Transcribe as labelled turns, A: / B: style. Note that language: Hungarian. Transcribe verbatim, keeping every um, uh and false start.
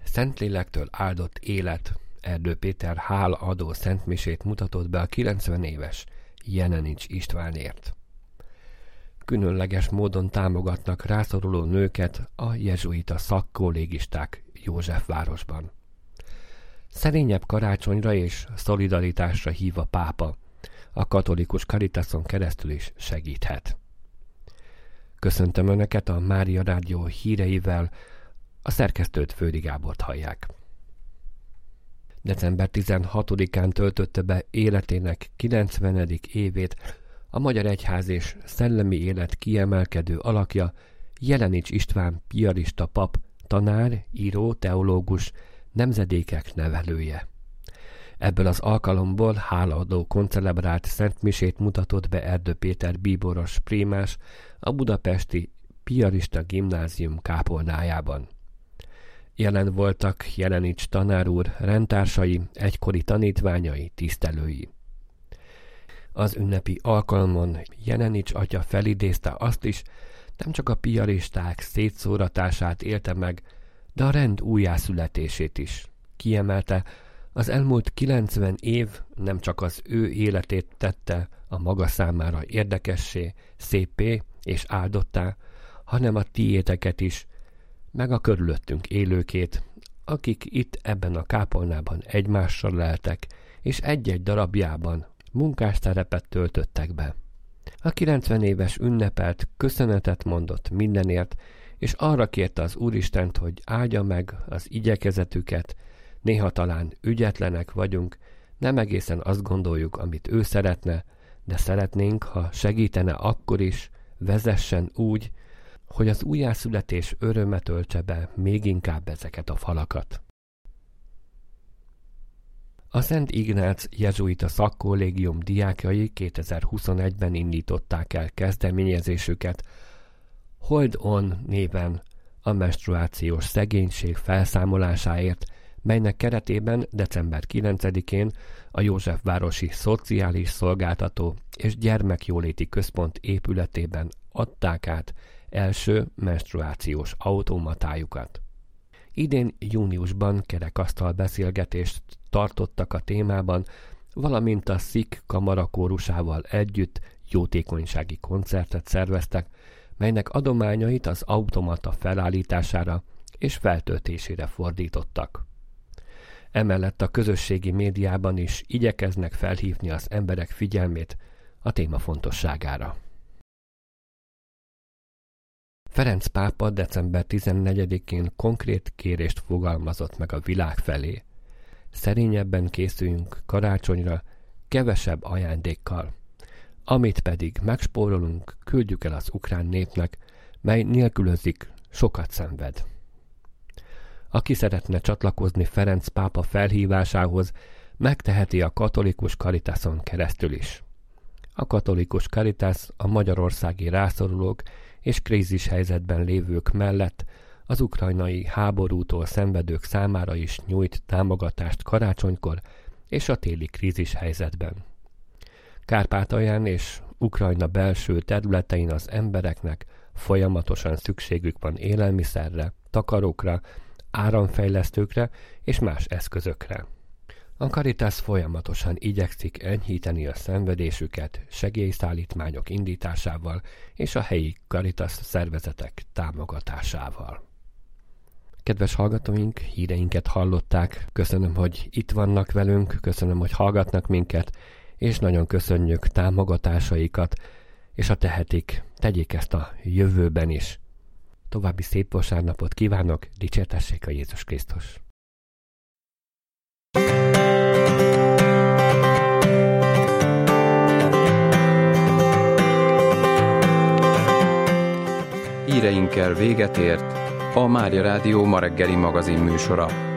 A: Szentlélektől áldott élet, Erdő Péter hálaadó szentmisét mutatott be a kilencven éves Jelenics Istvánért. Különleges módon támogatnak rászoruló nőket a jezsuita szakkollégisták Józsefvárosban. Szerényebb karácsonyra és szolidaritásra hív a pápa, a katolikus Caritason keresztül is segíthet. Köszöntöm Önöket a Mária Rádió híreivel, a szerkesztőt Földi Gábort hallják. december tizenhatodikán töltötte be életének kilencvenedik évét a Magyar Egyház és szellemi élet kiemelkedő alakja, Jelenics István piarista pap, tanár, író, teológus, nemzedékek nevelője. Ebből az alkalomból hálaadó koncelebrált szentmisét mutatott be Erdő Péter bíboros prímás a budapesti piarista gimnázium kápolnájában. Jelen voltak Jelenics tanár úr rendtársai, egykori tanítványai, tisztelői. Az ünnepi alkalmon Jelenics atya felidézte azt is, nem csak a piaristák szétszóratását élte meg, de a rend újjászületését is. Kiemelte, az elmúlt kilencven év nem csak az ő életét tette a maga számára érdekessé, szépé és áldottá, hanem a tiéteket is, meg a körülöttünk élőkét, akik itt ebben a kápolnában egymással leltek, és egy-egy darabjában munkásszerepet töltöttek be. A kilencven éves ünnepelt köszönetet mondott mindenért, és arra kérte az Úristent, hogy áldja meg az igyekezetüket, néha talán ügyetlenek vagyunk, nem egészen azt gondoljuk, amit ő szeretne, de szeretnénk, ha segítene akkor is, vezessen úgy, hogy az újjászületés öröme töltse be még inkább ezeket a falakat. A Szent Ignác jezsuita szakkollégium diákjai kétezer-huszonegyben indították el kezdeményezésüket Hold On néven a menstruációs szegénység felszámolásáért, melynek keretében december kilencedikén a Józsefvárosi Szociális Szolgáltató és Gyermekjóléti Központ épületében adták át első menstruációs automatájukat. Idén júniusban kerekasztal beszélgetést tartottak a témában, valamint a Szik kamarakórusával együtt jótékonysági koncertet szerveztek, melynek adományait az automata felállítására és feltöltésére fordítottak. Emellett a közösségi médiában is igyekeznek felhívni az emberek figyelmét a téma fontosságára. Ferenc pápa december tizennegyedikén konkrét kérést fogalmazott meg a világ felé. Szerényebben készüljünk karácsonyra, kevesebb ajándékkal. Amit pedig megspórolunk, küldjük el az ukrán népnek, mely nélkülözik, sokat szenved. Aki szeretne csatlakozni Ferenc pápa felhívásához, megteheti a katolikus Caritason keresztül is. A katolikus Caritas a magyarországi rászorulók és krízis helyzetben lévők mellett az ukrajnai háborútól szenvedők számára is nyújt támogatást karácsonykor és a téli krízis helyzetben. Kárpátalján és Ukrajna belső területein az embereknek folyamatosan szükségük van élelmiszerre, takarókra, áramfejlesztőkre és más eszközökre. A Caritas folyamatosan igyekszik enyhíteni a szenvedésüket segélyszállítmányok indításával és a helyi Caritas szervezetek támogatásával. Kedves hallgatóink, híreinket hallották, köszönöm, hogy itt vannak velünk, köszönöm, hogy hallgatnak minket, és nagyon köszönjük támogatásaikat, és ha tehetik, tegyék ezt a jövőben is. További szép vasárnapot kívánok, dicsértessék a Jézus Krisztus!
B: Híreinkkel véget ért a Mária Rádió ma reggeli magazin műsora.